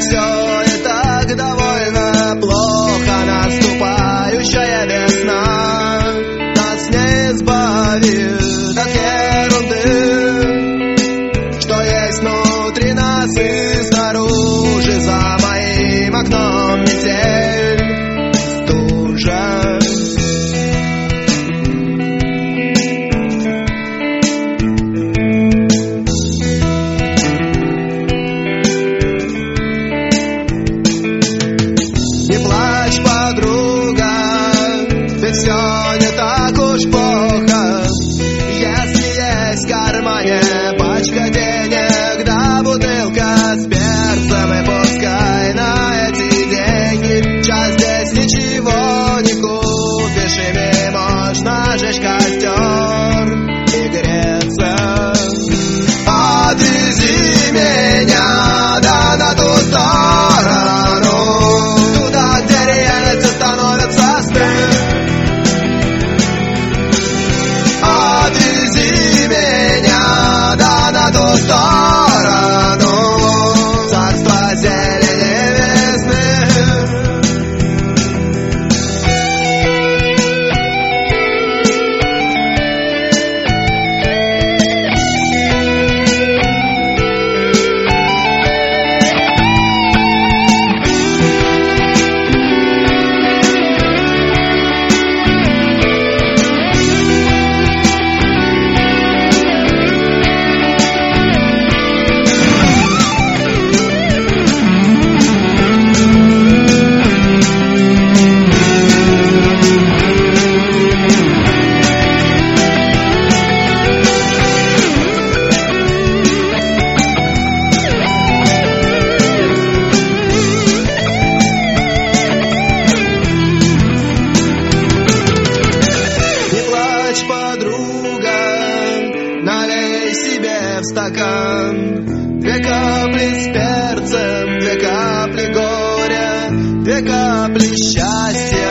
все и так довольно плохо. Наступающая весна нас не избавит от ерунды, что есть внутри нас и снаружи. За моим окном метель, стужа. Не плачь, подруга, ведь все не так уж плохо. Если есть в кармане пачка денег да бутылка с перцем, и пускай на эти деньги час здесь ничего не купишь. Ими можно жечь костер и греться. Отвези меня, да, на ту сторону, туда, где реальность становится сны. Отвези меня, да, на ту сторону, царство зелени весны. Подруга, налей себе в стакан 2 капли с перцем, 2 капли горя, 2 капли счастья.